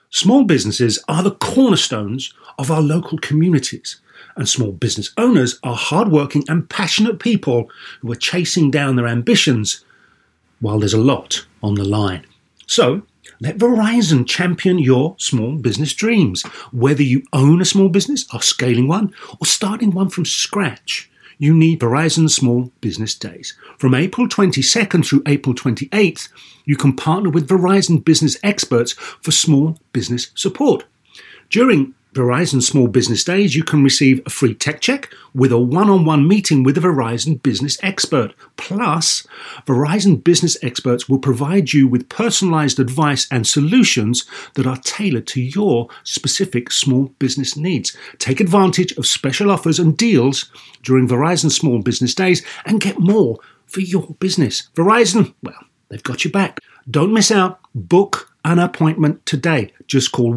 Small businesses are the cornerstones of our local communities, and small business owners are hardworking and passionate people who are chasing down their ambitions while there's a lot on the line. So, let Verizon champion your small business dreams. Whether you own a small business, are scaling one, or starting one from scratch, you need Verizon Small Business Days. From April 22nd through April 28th, you can partner with Verizon business experts for small business support. During Verizon Small Business Days, you can receive a free tech check with a one-on-one meeting with a Verizon business expert. Plus, Verizon business experts will provide you with personalized advice and solutions that are tailored to your specific small business needs. Take advantage of special offers and deals during Verizon Small Business Days and get more for your business. Verizon, well, they've got your back. Don't miss out. Book an appointment today. Just call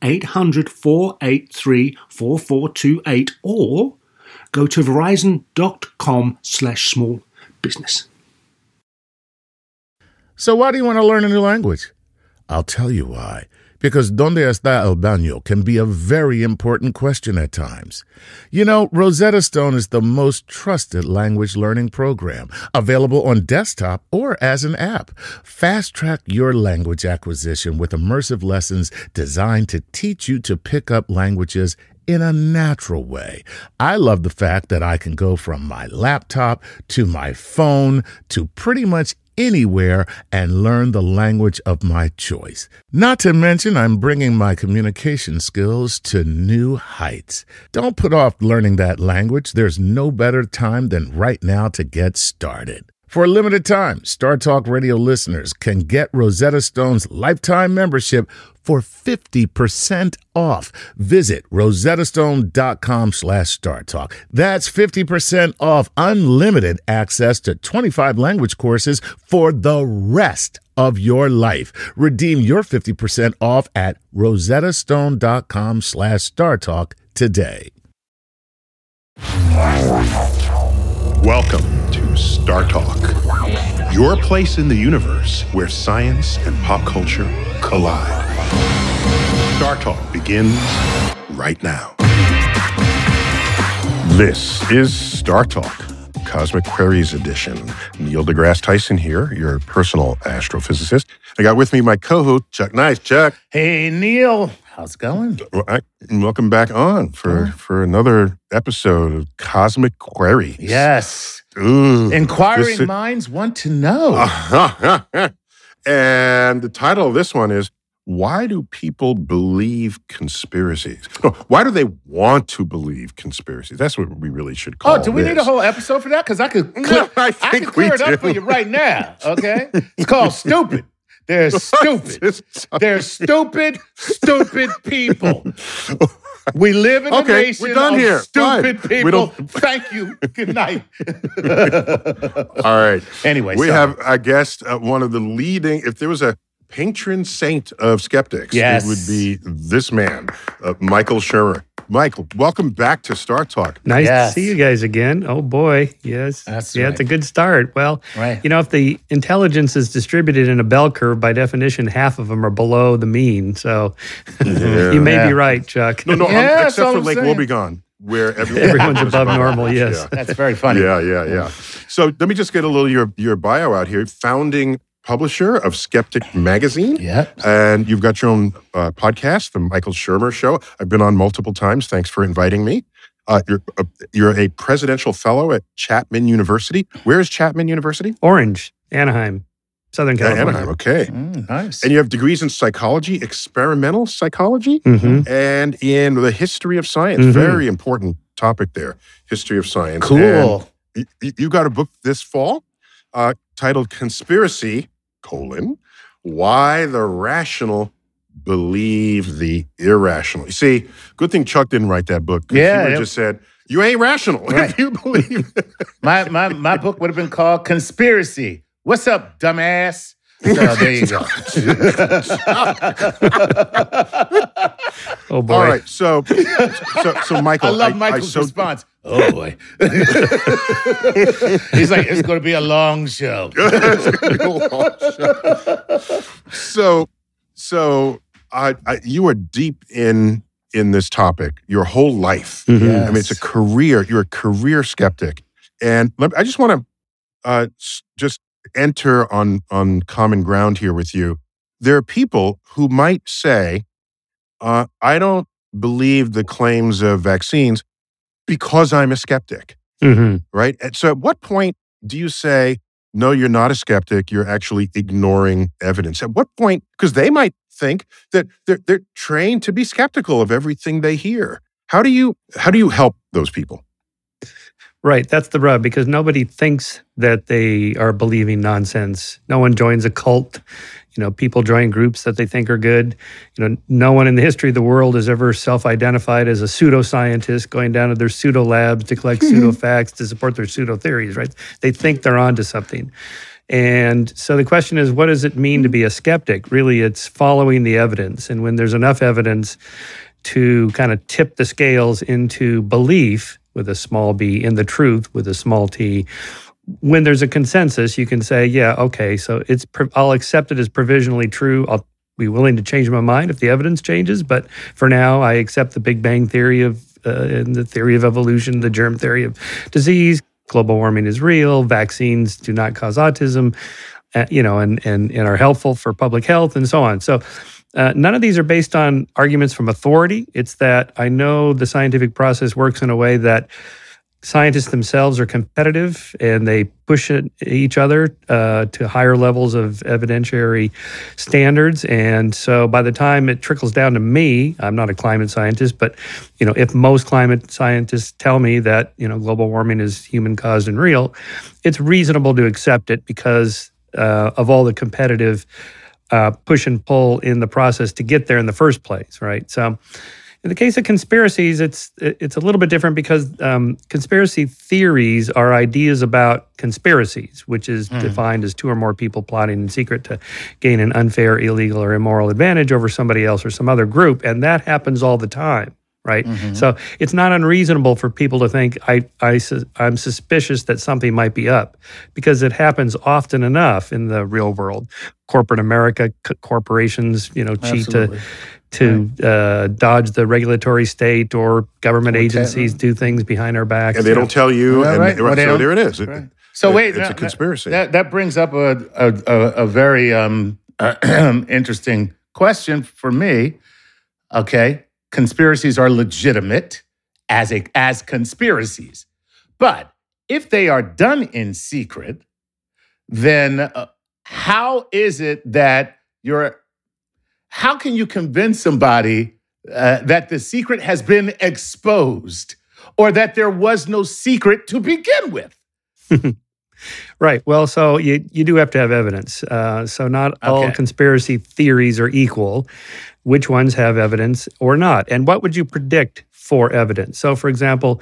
1-800-483-4428 or go to verizon.com/small business. So why do you want to learn a new language? I'll tell you why. Because ¿Dónde está el baño? Can be a very important question at times. You know, Rosetta Stone is the most trusted language learning program, available on desktop or as an app. Fast-track your language acquisition with immersive lessons designed to teach you to pick up languages in a natural way. I love the fact that I can go from my laptop to my phone to pretty much anywhere and learn the language of my choice. Not to mention, I'm bringing my communication skills to new heights. Don't put off learning that language. There's no better time than right now to get started. For a limited time, Star Talk Radio listeners can get Rosetta Stone's lifetime membership for 50% off. Visit rosettastone.com/StarTalk. That's 50% off unlimited access to 25 language courses for the rest of your life. Redeem your 50% off at rosettastone.com/StarTalk today. Welcome to Star Talk, your place in the universe where science and pop culture collide. Star Talk begins right now. This is Star Talk, Cosmic Queries edition. Neil deGrasse Tyson here, your personal astrophysicist. I got with me my co-host, Chuck Nice. Chuck. Hey, Neil. How's it going? Welcome back on for another episode of Cosmic Queries. Yes. Ooh, Inquiring minds want to know. And the title of this one is, why do people believe conspiracies? No, why do they want to believe conspiracies? That's what we really should call it. Oh, do we need a whole episode for that? Because I could clear, I can clear it up for you right now, okay? It's called Stupid. They're stupid. They're stupid people. We live in a nation of stupid people. Thank you. Good night. All right. Anyway, we have a guest, one of the leading, if there was a patron saint of skeptics, it would be this man, Michael Shermer. Michael, welcome back to Star Talk. Nice to see you guys again. Oh, boy. Yes. That's right. It's a good start. Well, you know, if the intelligence is distributed in a bell curve, by definition, half of them are below the mean. So you may be right, Chuck. No, except for Lake Wobegon, where everyone's above normal, yes. Yeah. That's very funny. Yeah. So let me just get a little your bio out here. Founding publisher of Skeptic Magazine. Yeah. And you've got your own podcast, The Michael Shermer Show. I've been on multiple times. Thanks for inviting me. You're a presidential fellow at Chapman University. Where is Chapman University? Orange, Anaheim, Southern California. Anaheim, okay. Nice. And you have degrees in psychology, experimental psychology, and in the history of science. Very important topic there, history of science. Cool. And you got a book this fall titled Conspiracy, Why the Rational Believe the Irrational. You see, good thing Chuck didn't write that book. Yeah. He would have just said, you ain't rational if you believe it. My book would have been called Conspiracy. What's up, dumbass? So there you go. Oh, boy. All right, so Michael. I love Michael's response. Oh, boy. He's like, it's going to be a long show. So you are deep in this topic your whole life. Yes. I mean, it's a career. You're a career skeptic. And I just want to just enter on common ground here with you. There are people who might say, I don't believe the claims of vaccines because I'm a skeptic, right? And so at what point do you say, no, you're not a skeptic, you're actually ignoring evidence? At what point, because they might think that they're trained to be skeptical of everything they hear. How do you help those people? Right, that's the rub, because nobody thinks that they are believing nonsense. No one joins a cult. People join groups that they think are good. No one in the history of the world has ever self-identified as a pseudoscientist going down to their pseudo labs to collect pseudo facts to support their pseudo theories, right? They think they're onto something. And so the question is, what does it mean to be a skeptic? Really, it's following the evidence. And when there's enough evidence to kind of tip the scales into belief with a small b, in the truth with a small t, when there's a consensus, you can say, yeah, okay, so I'll accept it as provisionally true. I'll be willing to change my mind if the evidence changes, but for now, I accept the Big Bang theory and the theory of evolution, the germ theory of disease. Global warming is real. Vaccines do not cause autism, and are helpful for public health, and so on. So none of these are based on arguments from authority. It's that I know the scientific process works in a way that scientists themselves are competitive and they push each other to higher levels of evidentiary standards. And so by the time it trickles down to me, I'm not a climate scientist, but if most climate scientists tell me that global warming is human caused and real, it's reasonable to accept it because of all the competitive push and pull in the process to get there in the first place, right? So in the case of conspiracies, it's a little bit different because conspiracy theories are ideas about conspiracies, which is defined as two or more people plotting in secret to gain an unfair, illegal, or immoral advantage over somebody else or some other group, and that happens all the time, right? So it's not unreasonable for people to think I'm suspicious that something might be up because it happens often enough in the real world. Corporate America, corporations, cheat to dodge the regulatory state, or government agencies do things behind our backs. And they don't tell you. Well, right. So there it is. Right. So wait, it's a conspiracy. That brings up a very interesting question for me. Okay, conspiracies are legitimate as conspiracies, but if they are done in secret, then how is it that how can you convince somebody that the secret has been exposed or that there was no secret to begin with? Right. Well, so you do have to have evidence. So not all conspiracy theories are equal. Which ones have evidence or not? And what would you predict for evidence? So, for example,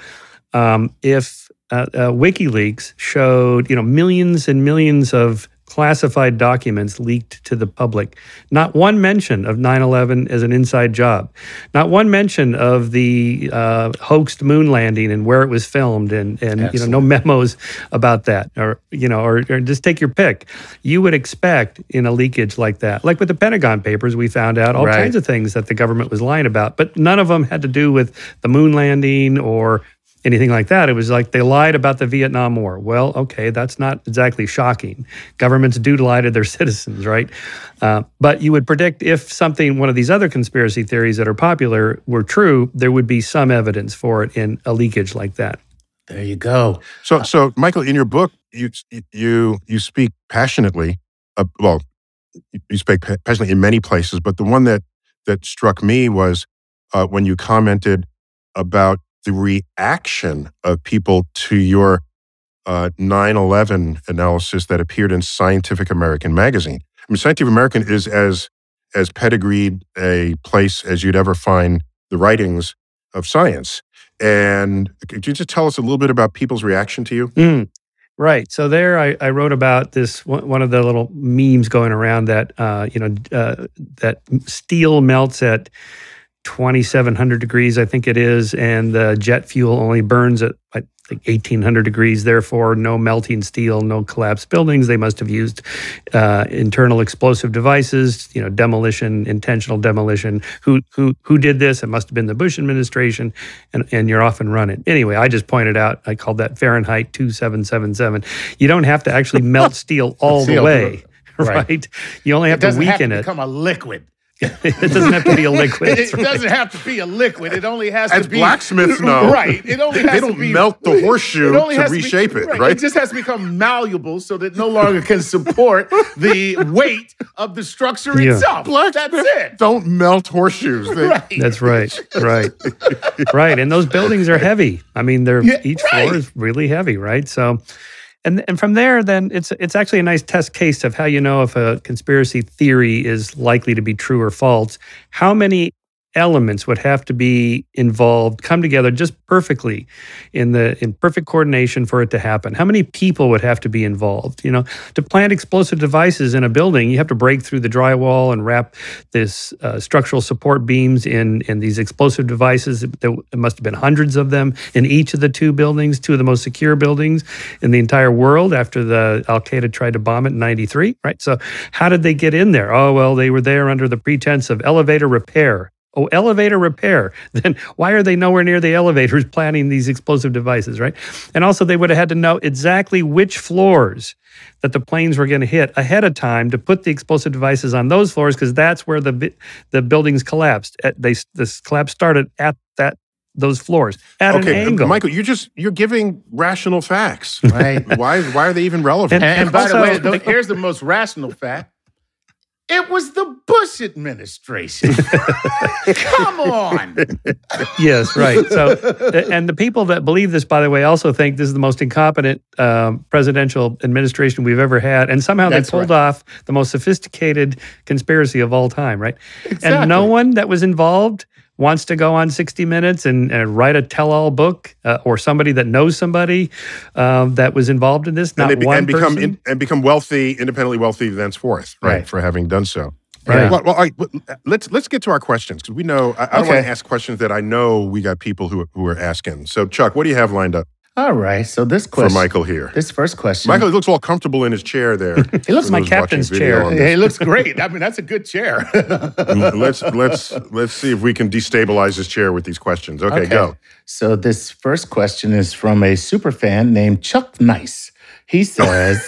if WikiLeaks showed millions and millions of classified documents leaked to the public. Not one mention of 9/11 as an inside job. Not one mention of the hoaxed moon landing and where it was filmed, and no memos about that, or just take your pick. You would expect in a leakage like that, like with the Pentagon Papers, we found out all kinds of things that the government was lying about, but none of them had to do with the moon landing or anything like that. It was like they lied about the Vietnam War. Well, okay, that's not exactly shocking. Governments do lie to their citizens, right? But you would predict if one of these other conspiracy theories that are popular were true, there would be some evidence for it in a leakage like that. There you go. So Michael, in your book, you speak passionately. You speak passionately in many places, but the one that struck me was when you commented about the reaction of people to your 9/11 analysis that appeared in Scientific American magazine. I mean, Scientific American is as pedigreed a place as you'd ever find the writings of science. And could you just tell us a little bit about people's reaction to you? Right. So there I wrote about this, one of the little memes going around that, that steel melts at 2,700 degrees, I think it is, and the jet fuel only burns at like 1800 degrees, therefore no melting steel, no collapsed buildings. They must have used internal explosive devices, demolition, intentional demolition. Who did this? It must have been the Bush administration, and you're off and running. Anyway, I just pointed out, I called that Fahrenheit 2777. You don't have to actually melt steel all the way, right? You only have to weaken it. It doesn't have to become a liquid. It doesn't have to be a liquid. It doesn't have to be a liquid. It only has As to be... blacksmiths know. Right. It only has They to don't be... melt the horseshoe to reshape it, right? It just has to become malleable so that it no longer can support the weight of the structure itself. That's it. Don't melt horseshoes. That's right. Right. And those buildings are heavy. I mean, each floor is really heavy, right? So... And from there, then it's actually a nice test case of how you know if a conspiracy theory is likely to be true or false. How many elements would have to be involved, come together just perfectly in perfect coordination for it to happen? How many people would have to be involved? To plant explosive devices in a building, you have to break through the drywall and wrap this structural support beams in these explosive devices. There must have been hundreds of them in each of the two buildings, two of the most secure buildings in the entire world after the Al-Qaeda tried to bomb it in 93, right? So how did they get in there? Oh, well, they were there under the pretense of elevator repair. Oh, elevator repair. Then why are they nowhere near the elevators planning these explosive devices, right? And also they would have had to know exactly which floors that the planes were going to hit ahead of time to put the explosive devices on those floors, because that's where the buildings collapsed. This collapse started at those floors at an angle. Michael, you're giving rational facts. Right. Why are they even relevant? And by the way, here's the most rational fact. It was the Bush administration. Come on. Yes, right. So, and the people that believe this, by the way, also think this is the most incompetent presidential administration we've ever had. And somehow they pulled off the most sophisticated conspiracy of all time, right? Exactly. And no one that was involved wants to go on 60 Minutes and write a tell-all book, or somebody that knows somebody that was involved in this. Become wealthy, independently wealthy thenceforth, right? For having done so. Right. Well, all right, let's get to our questions, because we know I don't want to ask questions that I know we got people who are asking. So, Chuck, what do you have lined up? All right, so this question... For Michael here. This first question... Michael, he looks all comfortable in his chair there. He looks my captain's chair. He looks great. I mean, that's a good chair. Let's see if we can destabilize his chair with these questions. Okay, go. So this first question is from a super fan named Chuck Nice. He says...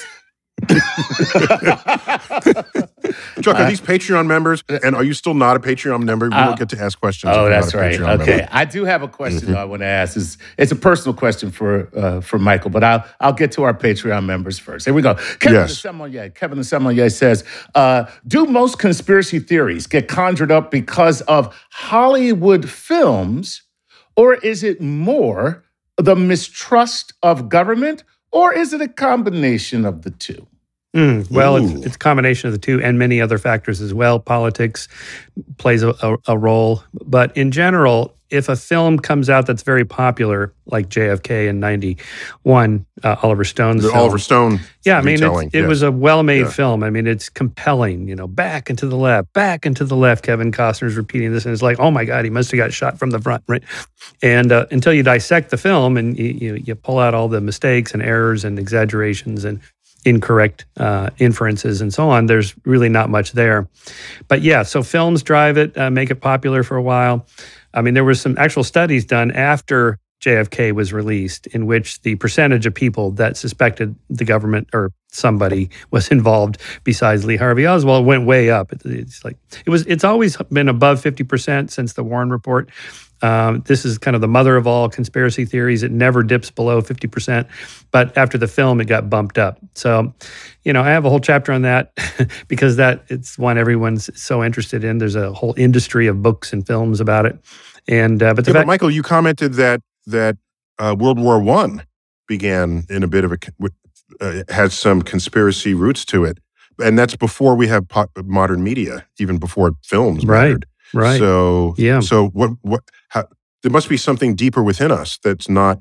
Chuck, are these Patreon members? And are you still not a Patreon member? We don't get to ask questions. Oh, that's right. Okay, I do have a question I want to ask. It's a personal question for Michael, but I'll get to our Patreon members first. Here we go. Kevin the Sommelier says, do most conspiracy theories get conjured up because of Hollywood films, or is it more the mistrust of government, or is it a combination of the two? Well, it's a combination of the two and many other factors as well. Politics plays a role. But in general, if a film comes out that's very popular, like JFK in 91, Oliver Stone's film. Oliver Stone. Yeah, I mean, it was a well-made film. I mean, it's compelling, back and to the left, Kevin Costner's repeating this, and it's like, oh my God, he must have got shot from the front, right? And until you dissect the film and you pull out all the mistakes and errors and exaggerations and incorrect inferences and so on, there's really not much there. But yeah, so films drive it, make it popular for a while. I mean, there were some actual studies done after JFK was released in which the percentage of people that suspected the government or somebody was involved besides Lee Harvey Oswald went way up. It's always been above 50% since the Warren Report. This is kind of the mother of all conspiracy theories. It never dips below 50%, but after the film, it got bumped up. So, I have a whole chapter on that because it's one everyone's so interested in. There's a whole industry of books and films about it. And but Michael, you commented that World War I began in a bit of has some conspiracy roots to it, and that's before we have modern media, even before films mattered. Right. So yeah. So what? There must be something deeper within us that's not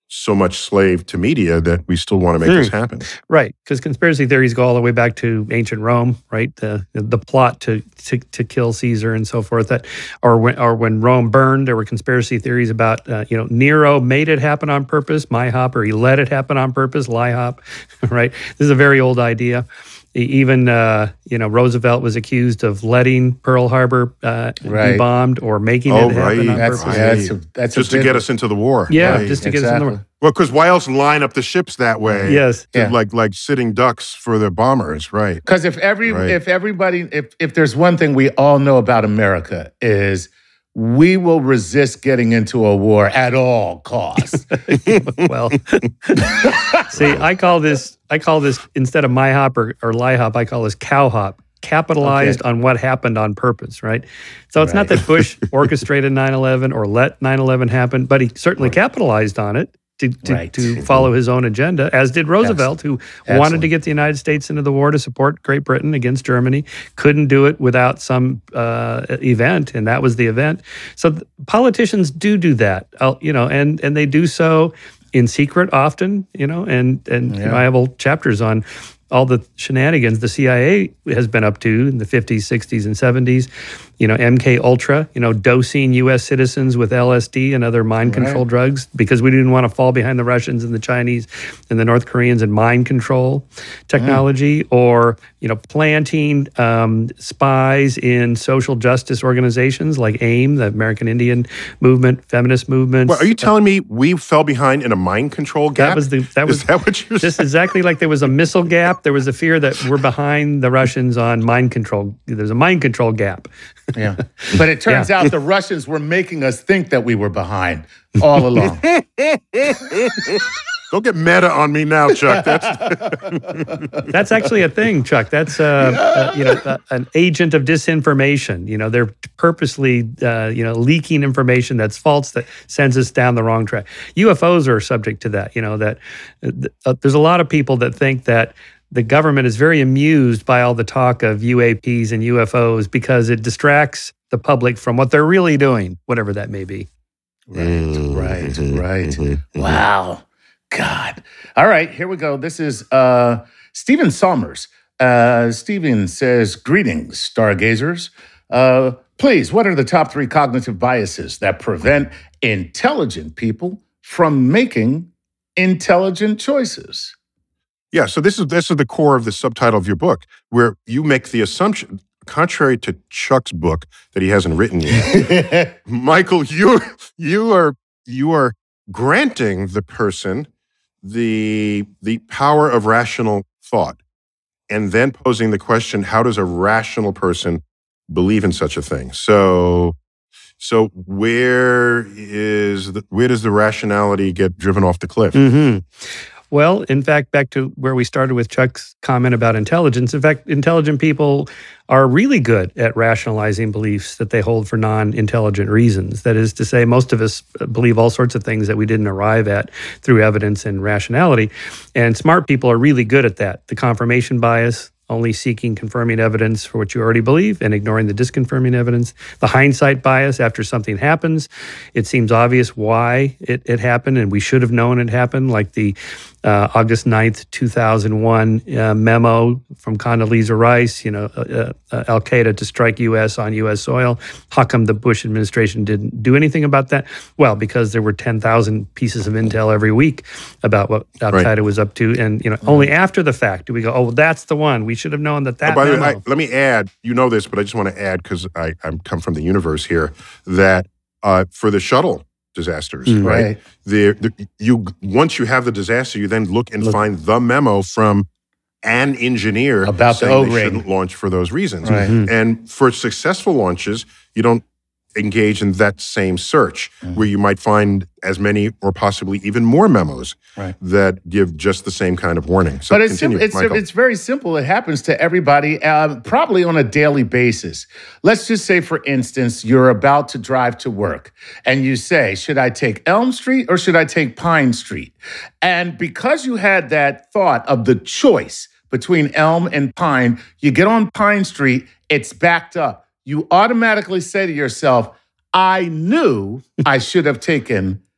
so much slave to media that we still want to make this happen. Right, because conspiracy theories go all the way back to ancient Rome, right? The plot to kill Caesar and so forth. Or when Rome burned, there were conspiracy theories about Nero made it happen on purpose, MyHop, or he let it happen on purpose, LIHOP, right? This is a very old idea. Even Roosevelt was accused of letting Pearl Harbor be bombed or making it happen on purpose. That's just to get us into the war. Yeah, just to get us into the war. Well, because why else line up the ships that way? Yes, like sitting ducks for the bombers, right? Because if there's one thing we all know about America is we will resist getting into a war at all costs. Well, see, I call this instead of MyHop or LIHOP, I call this CowHop. Capitalized on what happened on purpose, right? So it's not that Bush orchestrated 9/11 or let 9/11 happen, but he certainly capitalized on it to follow his own agenda, as did Roosevelt, who wanted to get the United States into the war to support Great Britain against Germany, couldn't do it without some event, and that was the event. So politicians do that, and they do so in secret often, and I have whole chapters on all the shenanigans the CIA has been up to in the 50s, 60s, and 70s. MK Ultra, dosing U.S. citizens with LSD and other mind control drugs because we didn't want to fall behind the Russians and the Chinese and the North Koreans in mind control technology, or planting spies in social justice organizations like AIM, the American Indian movement, feminist movements. Well, are you telling me we fell behind in a mind control gap? Is that what you're saying? Just exactly like there was a missile gap. There was a fear that we're behind the Russians on mind control. There's a mind control gap. Yeah. But it turns out the Russians were making us think that we were behind all along. Don't get meta on me now, Chuck. That's actually a thing, Chuck. That's an agent of disinformation. They're purposely leaking information that's false that sends us down the wrong track. UFOs are subject to that. There's a lot of people that think that the government is very amused by all the talk of UAPs and UFOs because it distracts the public from what they're really doing, whatever that may be. Right. Wow. God. All right, here we go. This is Stephen Somers. Stephen says, greetings, stargazers. Please, what are the top 3 cognitive biases that prevent intelligent people from making intelligent choices? Yeah, so this is the core of the subtitle of your book, where you make the assumption, contrary to Chuck's book that he hasn't written yet, Michael, you are granting the person the power of rational thought, and then posing the question: how does a rational person believe in such a thing? So where does the rationality get driven off the cliff? Mm-hmm. Well, in fact, back to where we started with Chuck's comment about intelligence. In fact, intelligent people are really good at rationalizing beliefs that they hold for non-intelligent reasons. That is to say, most of us believe all sorts of things that we didn't arrive at through evidence and rationality. And smart people are really good at that. The confirmation bias, only seeking confirming evidence for what you already believe and ignoring the disconfirming evidence. The hindsight bias, after something happens, it seems obvious why it happened and we should have known it happened, like the August 9th, 2001 memo from Condoleezza Rice, Al-Qaeda to strike U.S. on U.S. soil. How come the Bush administration didn't do anything about that? Well, because there were 10,000 pieces of intel every week about what Al-Qaeda was up to. And, only after the fact do we go, oh, that's the one. We should have known that. By the way, let me add, you know this, but I just want to add, because I come from the universe here, that for the shuttle disasters, right? Once you have the disaster, you then look and find the memo from an engineer about saying the they shouldn't launch for those reasons. Right. And for successful launches, you don't engage in that same search, where you might find as many or possibly even more memos that give just the same kind of warning. So but it's very simple. It happens to everybody, probably on a daily basis. Let's just say, for instance, you're about to drive to work and you say, should I take Elm Street or should I take Pine Street? And because you had that thought of the choice between Elm and Pine, you get on Pine Street, it's backed up. You automatically say to yourself, I knew I should have taken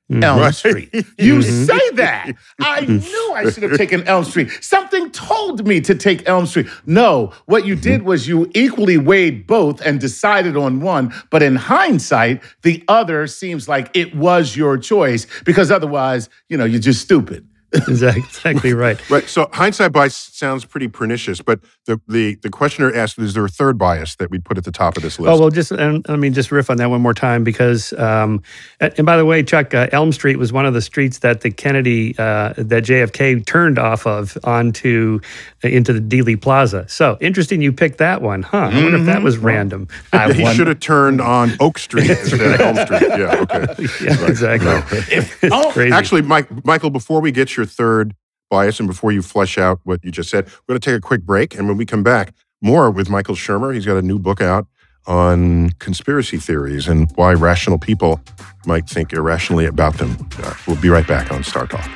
Elm Street. You say that. I knew I should have taken Elm Street. Something told me to take Elm Street. No, what you did was you equally weighed both and decided on one. But in hindsight, the other seems like it was your choice because otherwise, you're just stupid. Exactly right. Right. So hindsight bias sounds pretty pernicious, but the questioner asked, is there a third bias that we put at the top of this list? Oh, well, let me just riff on that one more time because, and by the way, Chuck, Elm Street was one of the streets that the Kennedy, that JFK turned off of into the Dealey Plaza. So interesting you picked that one, huh? I wonder if that was random. He should have turned on Oak Street instead of Elm Street. Yeah, okay. Yeah, exactly. No. It's crazy. Actually, Michael, before we get your third bias and before you flesh out what you just said, we're going to take a quick break. And when we come back, more with Michael Shermer. He's got a new book out on conspiracy theories and why rational people might think irrationally about them. We'll be right back on Star Talk.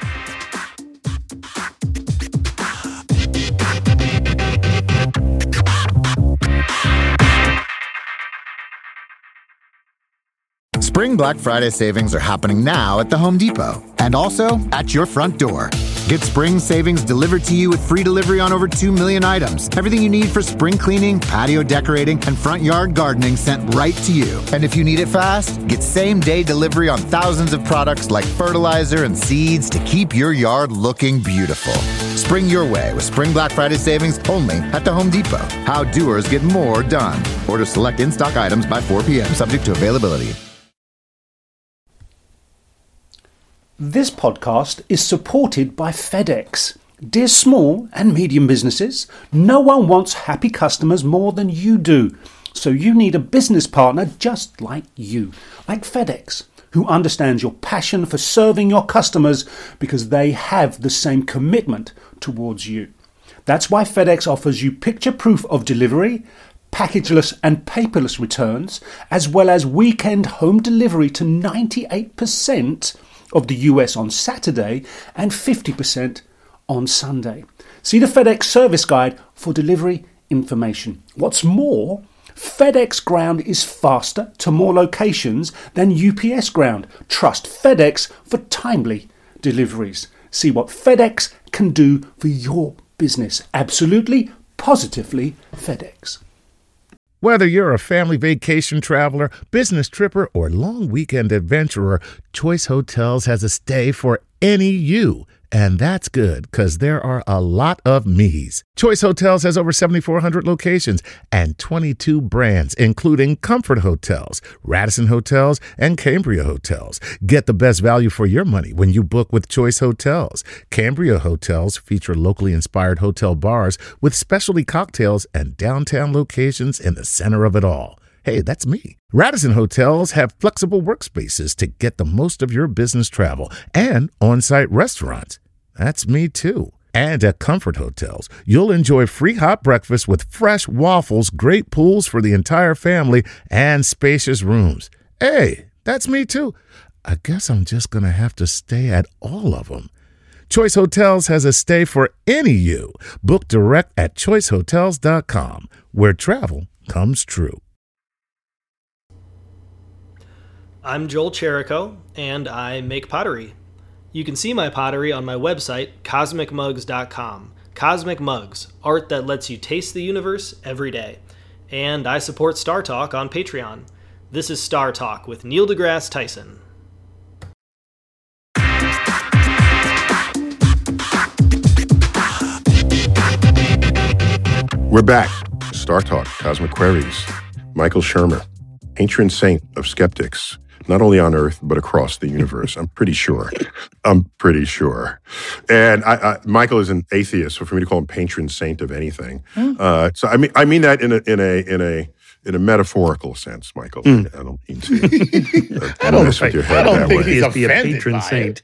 Spring Black Friday savings are happening now at the Home Depot and also at your front door. Get spring savings delivered to you with free delivery on over 2 million items. Everything you need for spring cleaning, patio decorating, and front yard gardening sent right to you. And if you need it fast, get same-day delivery on thousands of products like fertilizer and seeds to keep your yard looking beautiful. Spring your way with Spring Black Friday savings only at the Home Depot. How doers get more done. Order select in-stock items by 4 p.m. subject to availability. This podcast is supported by FedEx. Dear small and medium businesses, no one wants happy customers more than you do. So you need a business partner just like you, like FedEx, who understands your passion for serving your customers because they have the same commitment towards you. That's why FedEx offers you picture proof of delivery, packageless and paperless returns, as well as weekend home delivery to 98% of the US on Saturday and 50% on Sunday. See the FedEx service guide for delivery information. What's more, FedEx Ground is faster to more locations than UPS Ground. Trust FedEx for timely deliveries. See what FedEx can do for your business. Absolutely, positively FedEx. Whether you're a family vacation traveler, business tripper, or long weekend adventurer, Choice Hotels has a stay for any you. And that's good, because there are a lot of me's. Choice Hotels has over 7,400 locations and 22 brands, including Comfort Hotels, Radisson Hotels, and Cambria Hotels. Get the best value for your money when you book with Choice Hotels. Cambria Hotels feature locally inspired hotel bars with specialty cocktails and downtown locations in the center of it all. Hey, that's me. Radisson Hotels have flexible workspaces to get the most of your business travel and on-site restaurants. That's me too. And at Comfort Hotels, you'll enjoy free hot breakfast with fresh waffles, great pools for the entire family, and spacious rooms. Hey, that's me too. I guess I'm just going to have to stay at all of them. Choice Hotels has a stay for any you. Book direct at choicehotels.com, where travel comes true. I'm Joel Cherico, and I make pottery. You can see my pottery on my website, cosmicmugs.com. Cosmic Mugs, art that lets you taste the universe every day. And I support Star Talk on Patreon. This is Star Talk with Neil deGrasse Tyson. We're back. Star Talk, Cosmic Queries. Michael Shermer, patron saint of skeptics, not only on Earth, but across the universe. I'm pretty sure. And Michael is an atheist, so for me to call him patron saint of anything. So I mean that in a metaphorical sense, Michael. I don't mean to I don't mess with your head I don't that think way. he's Be a offended patron by saint.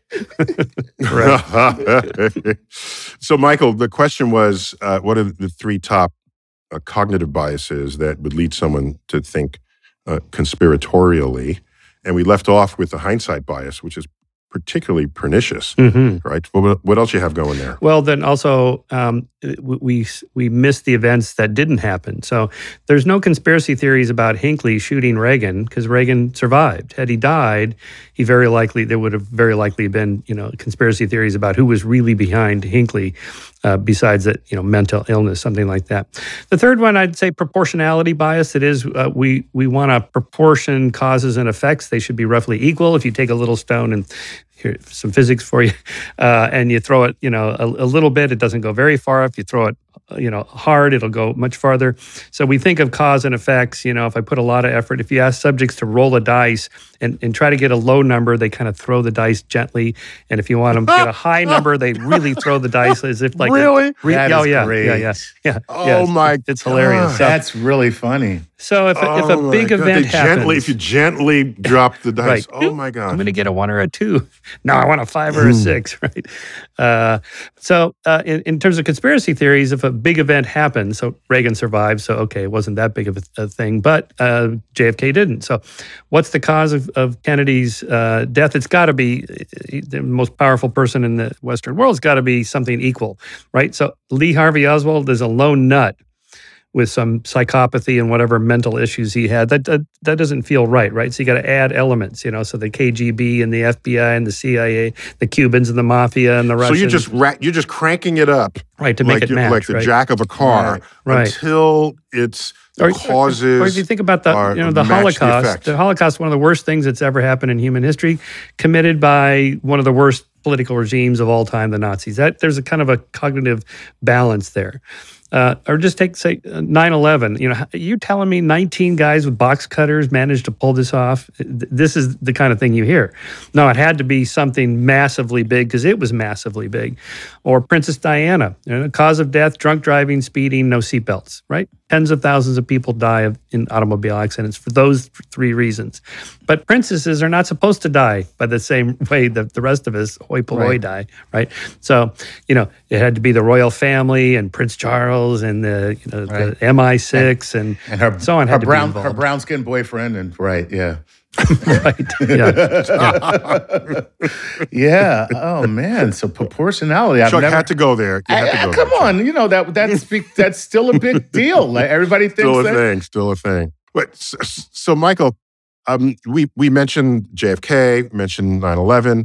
it. So, Michael, the question was, what are the three top cognitive biases that would lead someone to think conspiratorially? And we left off with the hindsight bias, which is particularly pernicious, right? What else you have going there? Well, then also we miss the events that didn't happen. So there's no conspiracy theories about Hinckley shooting Reagan because Reagan survived. Had he died, there would have very likely been, conspiracy theories about who was really behind Hinckley, besides that, mental illness, something like that. The third one, I'd say proportionality bias. It is, we want to proportion causes and effects. They should be roughly equal. If you take a little stone and here's some physics for you, and you throw it, a little bit, it doesn't go very far. If you throw it, hard, it'll go much farther. So we think of cause and effects. If I put a lot of effort, if you ask subjects to roll a dice and try to get a low number, they kind of throw the dice gently. And if you want them to get a high number, they really throw the dice as if like really? Great. My it's hilarious. So, that's really funny. So if a big event happens, if you gently drop the dice, right. Oh my God, I'm going to get a 1 or a 2. No, I want a 5 or a 6, right? So in terms of conspiracy theories, if a big event happened, so Reagan survived, so okay, it wasn't that big of a thing, but JFK didn't. So what's the cause of Kennedy's death? It's got to be the most powerful person in the Western world. It's got to be something equal, right? So Lee Harvey Oswald is a lone nut with some psychopathy and whatever mental issues he had. That doesn't feel right? So you got to add elements, so the KGB and the FBI and the CIA, the Cubans and the mafia and the Russians. So you're just cranking it up, right, to make it match, like the jack of a car, right. Until it's the causes. Or if you think about the Holocaust, the Holocaust, one of the worst things that's ever happened in human history, committed by one of the worst political regimes of all time, the Nazis. There's a kind of a cognitive balance there. Or just take, say, 9/11. You telling me 19 guys with box cutters managed to pull this off? This is the kind of thing you hear. No, it had to be something massively big because it was massively big. Or Princess Diana, cause of death, drunk driving, speeding, no seatbelts, right? Tens of thousands of people die in automobile accidents for those 3 reasons. But princesses are not supposed to die by the same way that the rest of us, hoi polloi, die, right? So, it had to be the royal family and Prince Charles and the MI6 and her, so on. Her brown-skinned boyfriend right, yeah. Yeah. Oh man. So proportionality. Chuck had to go there. Come on. That's still a big deal. Like everybody thinks still a thing. But so Michael, we mentioned JFK, mentioned 9/11.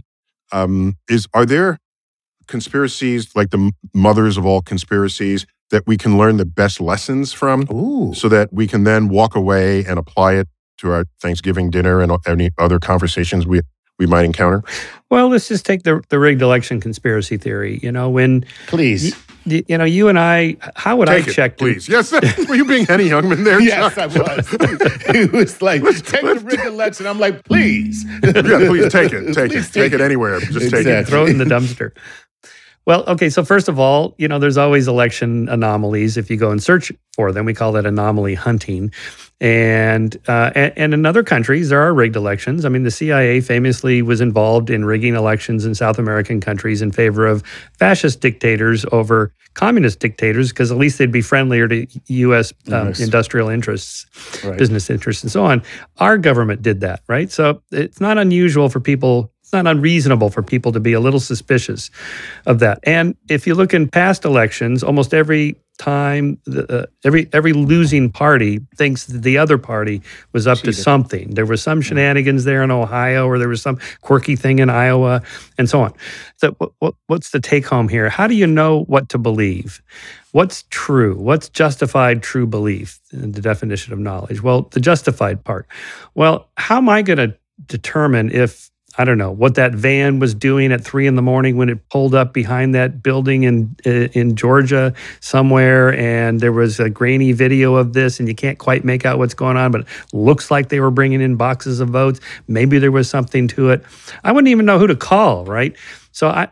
Are there conspiracies like the mothers of all conspiracies that we can learn the best lessons from? Ooh. So that we can then walk away and apply it to our Thanksgiving dinner and any other conversations we might encounter? Well, let's just take the rigged election conspiracy theory. When please, you and I, how would I check? Please, yes. Were you being Henny Youngman there? Yes, Chuck? I was. He was like, take the rigged election. I'm like, please. Yeah, please take it. Take it anywhere. Just take it. Throw it in the dumpster. Well, okay, so first of all, there's always election anomalies. If you go and search for them, we call that anomaly hunting. And in other countries, there are rigged elections. I mean, the CIA famously was involved in rigging elections in South American countries in favor of fascist dictators over communist dictators, because at least they'd be friendlier to U.S. Industrial interests, business interests, and so on. Our government did that, right? So it's not unusual for people. It's not unreasonable for people to be a little suspicious of that. And if you look in past elections, almost every time, every losing party thinks that the other party was up to something. There was some shenanigans there in Ohio, or there was some quirky thing in Iowa, and so on. So what's the take home here? How do you know what to believe? What's true? What's justified true belief in the definition of knowledge? Well, the justified part. Well, how am I going to determine if, I don't know, what that van was doing at 3 a.m. when it pulled up behind that building in Georgia somewhere, and there was a grainy video of this, and you can't quite make out what's going on, but it looks like they were bringing in boxes of votes. Maybe there was something to it. I wouldn't even know who to call, right? So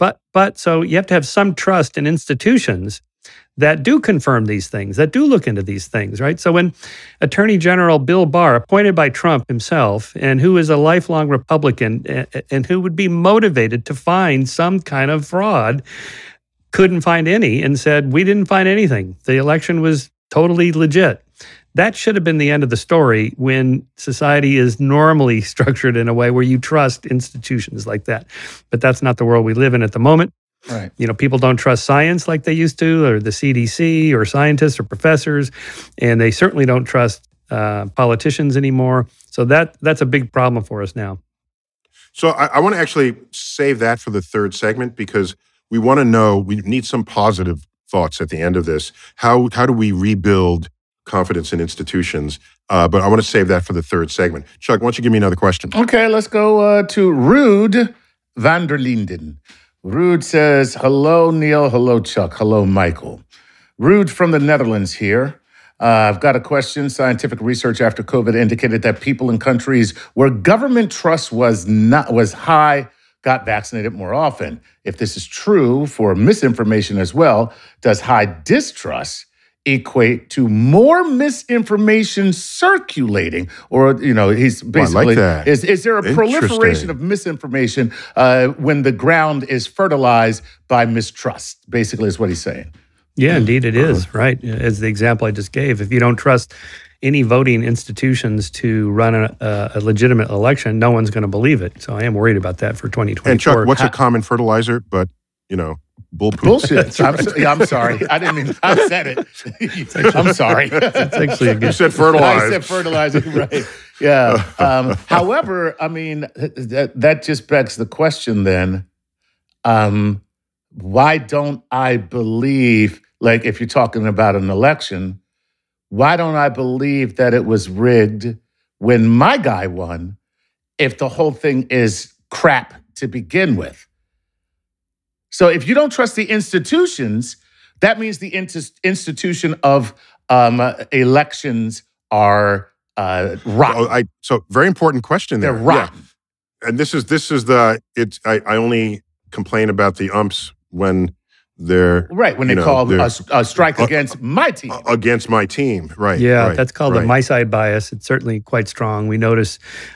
so you have to have some trust in institutions that do confirm these things, that do look into these things, right? So when Attorney General Bill Barr, appointed by Trump himself, and who is a lifelong Republican and who would be motivated to find some kind of fraud, couldn't find any and said, we didn't find anything. The election was totally legit. That should have been the end of the story when society is normally structured in a way where you trust institutions like that. But that's not the world we live in at the moment. Right. People don't trust science like they used to, or the CDC, or scientists, or professors, and they certainly don't trust politicians anymore. So that's a big problem for us now. So I want to actually save that for the third segment, because we want to know, we need some positive thoughts at the end of this. How do we rebuild confidence in institutions? But I want to save that for the third segment. Chuck, why don't you give me another question? Okay, let's go to Ruud van der Linden. Ruud says, hello, Neil. Hello, Chuck. Hello, Michael. Ruud from the Netherlands here. I've got a question. Scientific research after COVID indicated that people in countries where government trust was high got vaccinated more often. If this is true for misinformation as well, does high distrust equate to more misinformation circulating? Or, he's basically, I like that. Is there a proliferation of misinformation when the ground is fertilized by mistrust? Basically is what he's saying. Yeah, indeed it is, right? As the example I just gave, if you don't trust any voting institutions to run a legitimate election, no one's going to believe it. So I am worried about that for 2024. And Chuck, what's a common fertilizer? But, bullpoop. Bullshit. I'm sorry. I didn't mean, I said it. I'm sorry. It's actually a good. You said fertilizer. I said fertilizer, right. Yeah. However, that just begs the question then, why don't I believe, like if you're talking about an election, why don't I believe that it was rigged when my guy won if the whole thing is crap to begin with? So if you don't trust the institutions, that means the institution of elections are rotten. So very important question there. They're rotten. Yeah. And this is I only complain about the umps when they're right, when they call a strike against my team. Against my team, right. Yeah, right, that's called the my side bias. It's certainly quite strong. We notice,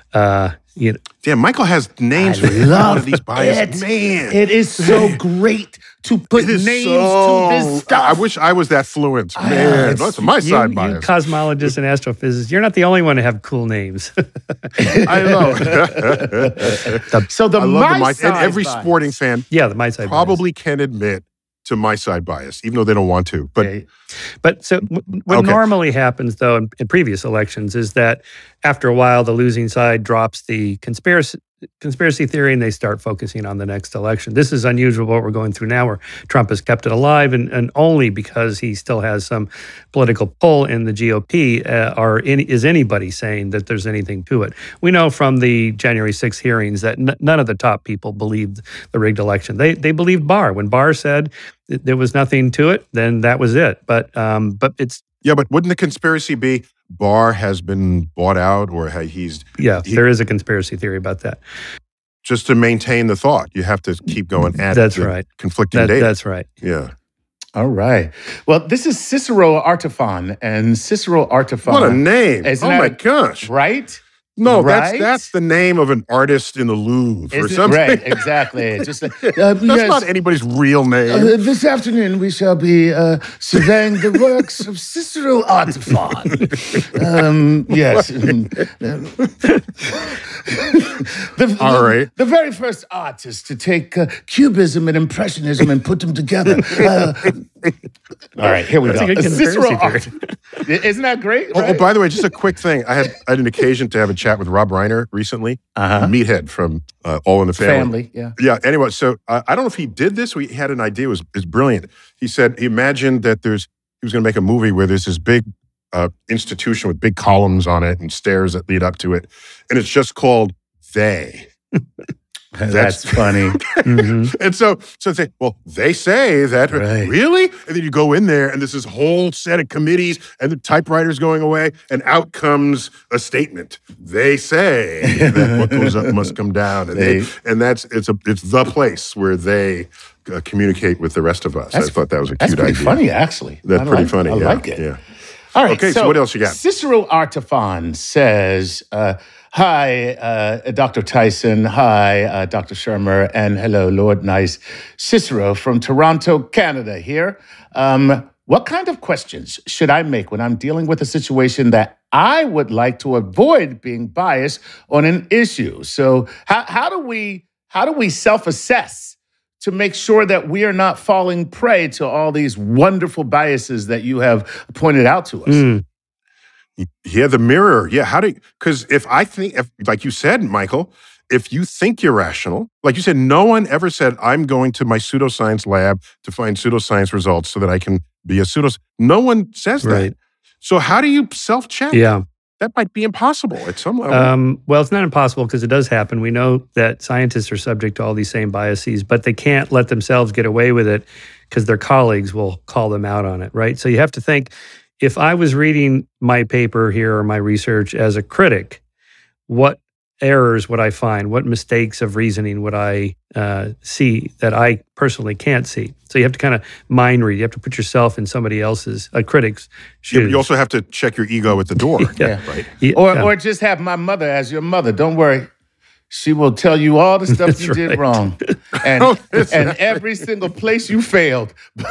Damn, Michael has names for a lot of these biases. Man. It is so great to put names to this stuff. I wish I was that fluent. Man, that's my side bias. You cosmologists and astrophysicists, you're not the only one to have cool names. I know. So the my side and every bias. sporting fan the my side probably bias. can admit to my side bias, even though they don't want to. But so what normally happens, though, in previous elections is that after a while, the losing side drops the conspiracy theory and they start focusing on the next election. This is unusual what we're going through now, where Trump has kept it alive, and only because he still has some political pull in the GOP is anybody saying that there's anything to it. We know from the January 6th hearings that none of the top people believed the rigged election. They believed Barr. When Barr said there was nothing to it, then that was it. But it's... Yeah, but wouldn't the conspiracy be Barr has been bought out, or there is a conspiracy theory about that. Just to maintain the thought, you have to keep going at conflicting data. That's right. Yeah. All right. Well, this is Cicero Artefan, and Cicero Artefan. What a name! My gosh! Right? No, right? that's the name of an artist in the Louvre or something. Right, exactly. Just that's not anybody's real name. This afternoon we shall be surveying the works of Cicero Artefan. Yes. All right. The very first artist to take Cubism and Impressionism and put them together. All right, here we go. A good Cicero Artefan. Isn't that great? Right? Oh, by the way, just a quick thing. I had an occasion to have a chat with Rob Reiner recently, Meathead from All in the Family. Yeah. Anyway, so I don't know if he did this. He had an idea. It was brilliant. He said he imagined that he was going to make a movie where there's this big institution with big columns on it and stairs that lead up to it, and it's just called They. That's funny. Mm-hmm. And so say, well, they say that, really? And then you go in there and there's this whole set of committees and the typewriters going away, and out comes a statement. They say that what goes up must come down. And it's the place where they communicate with the rest of us. I thought that was a cute idea. That's pretty funny, actually. That's pretty funny. I like it. Yeah. All right. Okay, so what else you got? Cicero Artefan says, hi, Dr. Tyson. Hi, Dr. Shermer. And hello, Lord Nice. Cicero from Toronto, Canada here. What kind of questions should I make when I'm dealing with a situation that I would like to avoid being biased on an issue? So how do we self-assess to make sure that we are not falling prey to all these wonderful biases that you have pointed out to us. Yeah, the mirror. Yeah, because if like you said, Michael, if you think you're rational, like you said, no one ever said, I'm going to my pseudoscience lab to find pseudoscience results so that I can be a pseudoscience. No one says that. So how do you self-check? Yeah. That might be impossible at some level. Well, it's not impossible because it does happen. We know that scientists are subject to all these same biases, but they can't let themselves get away with it because their colleagues will call them out on it, right? So you have to think, if I was reading my paper here or my research as a critic, what errors would I find? What mistakes of reasoning would I see that I personally can't see? So you have to kind of mind read. You have to put yourself in somebody else's, a critic's shoes. You also have to check your ego at the door. Right? Or just have my mother as your mother. Don't worry. She will tell you all the stuff you did wrong. And, every single place you failed.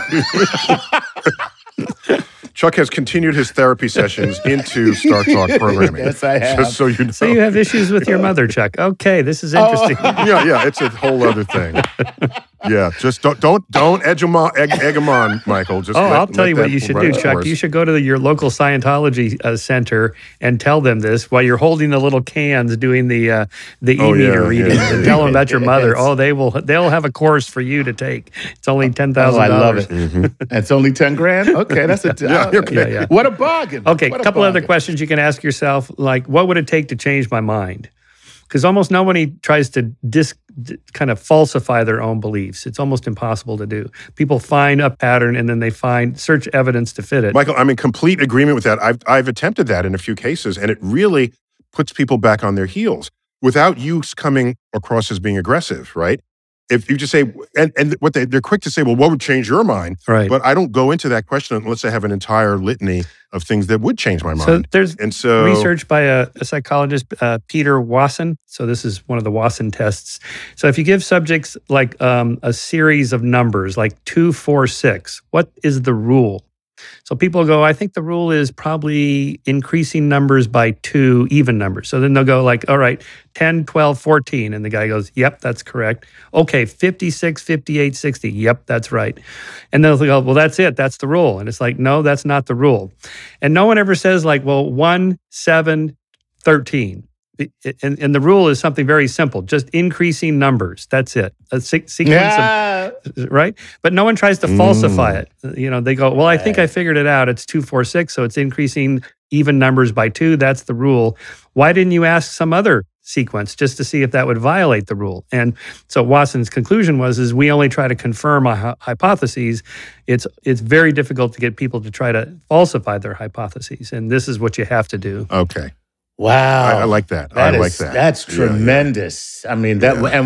Chuck has continued his therapy sessions into Star Talk programming. Yes, I have. Just so you know. So you have issues with your mother, Chuck. Okay, this is interesting. Yeah, it's a whole other thing. Yeah, just don't egg him on, Michael. Just I'll tell you what you should do, Chuck. You should go to your local Scientology center and tell them this while you're holding the little cans doing the e-meter readings and tell them about your mother. They'll have a course for you to take. It's only $10,000. I love it. It's only $10,000? Okay, that's Yeah. What a bargain. Okay, a couple other questions you can ask yourself, like, what would it take to change my mind? Because almost nobody tries to kind of falsify their own beliefs. It's almost impossible to do. People find a pattern and then they search evidence to fit it. Michael, I'm in complete agreement with that. I've attempted that in a few cases, and it really puts people back on their heels without you coming across as being aggressive, right? If you just say, and what they're quick to say, well, what would change your mind? Right. But I don't go into that question unless I have an entire litany of things that would change my mind. So there's research by a psychologist, Peter Wasson. So this is one of the Wasson tests. So if you give subjects like a series of numbers, like 2, 4, 6, what is the rule? So people go, I think the rule is probably increasing numbers by 2 even numbers. So then they'll go like, all right, 10, 12, 14. And the guy goes, yep, that's correct. Okay, 56, 58, 60. Yep, that's right. And they'll go, well, that's it. That's the rule. And it's like, no, that's not the rule. And no one ever says like, well, 1, 7, 13. And the rule is something very simple, just increasing numbers. That's it. A sequence of, right? But no one tries to falsify it. They go, well, I think I figured it out. It's 2, 4, 6. So it's increasing even numbers by 2. That's the rule. Why didn't you ask some other sequence just to see if that would violate the rule? And so Wasson's conclusion is we only try to confirm a hypotheses. It's very difficult to get people to try to falsify their hypotheses. And this is what you have to do. Okay. Wow. I like that. That's tremendous. Yeah. I mean,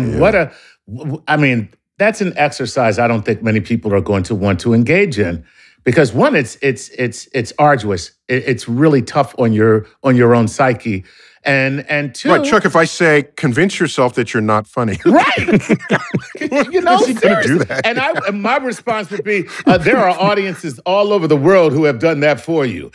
that's an exercise I don't think many people are going to want to engage in because one, it's arduous. It's really tough on your own psyche. And two, right, Chuck, if I say, convince yourself that you're not funny. Right. Seriously. Do that? And my response would be, there are audiences all over the world who have done that for you.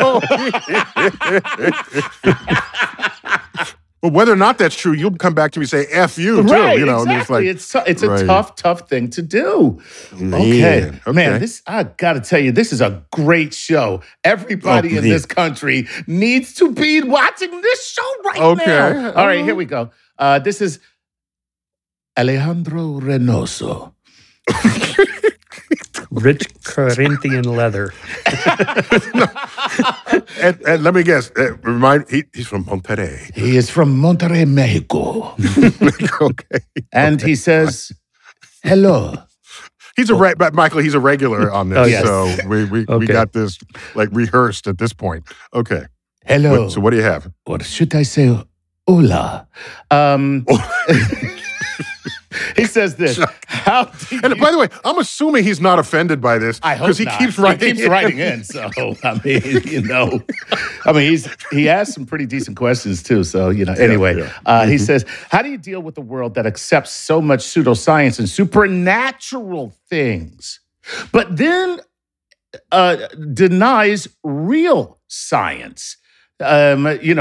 But whether or not that's true, you'll come back to me and say, F you, too. Right, Exactly. It's a tough thing to do. Okay. Man, I got to tell you, this is a great show. Everybody in this country needs to be watching this show right now. All right, here we go. This is Alejandro Reynoso. Rich Corinthian leather. and let me guess. He's from Monterrey. He is from Monterrey, Mexico. Okay. And he says, hello. Michael, he's a regular on this. Yes. So we got this like rehearsed at this point. Okay. Hello. So what do you have? Or should I say, hola? He says this. And by the way, I'm assuming he's not offended by this. I hope because he keeps writing in. So he asks some pretty decent questions too. So anyway, he says, "How do you deal with a world that accepts so much pseudoscience and supernatural things, but then denies real science?" I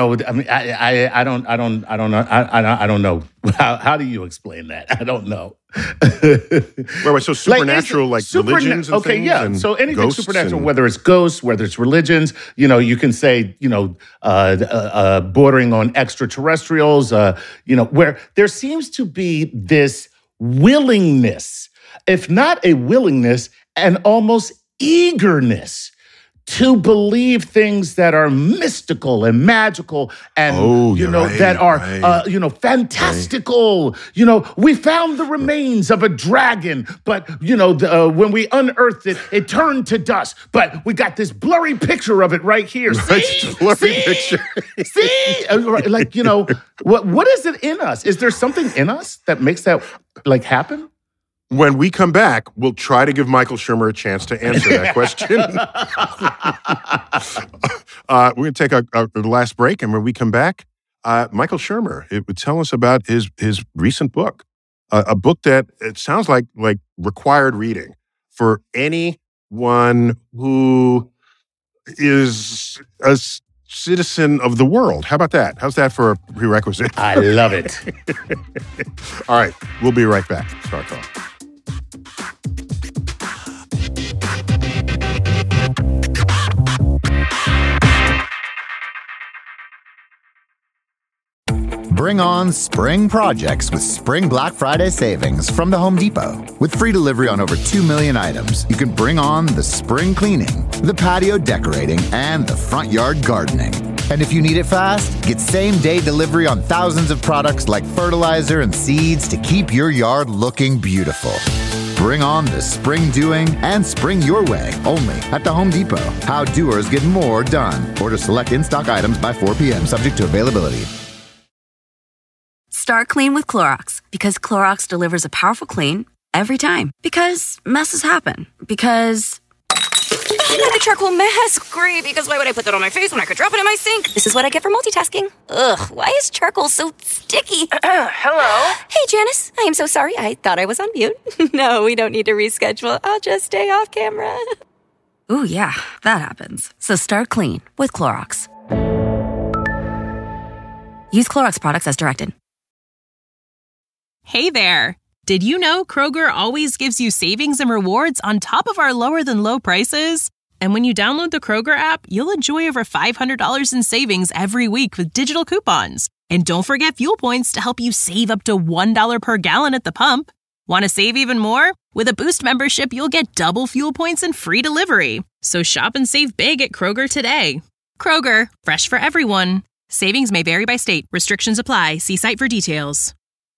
don't know. I don't know. How do you explain that? I don't know. Well, so supernatural, like religions and things? Yeah. And so anything ghosts supernatural, and- whether it's ghosts, whether it's religions, you can say, bordering on extraterrestrials, where there seems to be this willingness, if not a willingness, an almost eagerness to believe things that are mystical and magical and, that are, fantastical. Right. We found the remains of a dragon, but, when we unearthed it, it turned to dust. But we got this blurry picture of it right here. See? Picture. See? What is it in us? Is there something in us that makes that, happen? When we come back, we'll try to give Michael Shermer a chance to answer that question. We're going to take our last break, and when we come back, Michael Shermer would tell us about his recent book, a book that it sounds like required reading for anyone who is a citizen of the world. How about that? How's that for a prerequisite? I love it. All right, we'll be right back. Star Talk. Bring on spring projects with Spring Black Friday savings from the Home Depot. With free delivery on over 2 million items, you can bring on the spring cleaning, the patio decorating, and the front yard gardening. And if you need it fast, get same-day delivery on thousands of products like fertilizer and seeds to keep your yard looking beautiful. Bring on the spring doing and spring your way only at the Home Depot. How doers get more done. Order select in-stock items by 4 p.m. subject to availability. Start clean with Clorox, because Clorox delivers a powerful clean every time. Because messes happen. Because I got a charcoal mask. Great, because why would I put that on my face when I could drop it in my sink? This is what I get for multitasking. Ugh, why is charcoal so sticky? Hello? Hey, Janice. I am so sorry. I thought I was on mute. No, we don't need to reschedule. I'll just stay off camera. Ooh, yeah, that happens. So start clean with Clorox. Use Clorox products as directed. Hey there! Did you know Kroger always gives you savings and rewards on top of our lower-than-low prices? And when you download the Kroger app, you'll enjoy over $500 in savings every week with digital coupons. And don't forget fuel points to help you save up to $1 per gallon at the pump. Want to save even more? With a Boost membership, you'll get double fuel points and free delivery. So shop and save big at Kroger today. Kroger, fresh for everyone. Savings may vary by state. Restrictions apply. See site for details.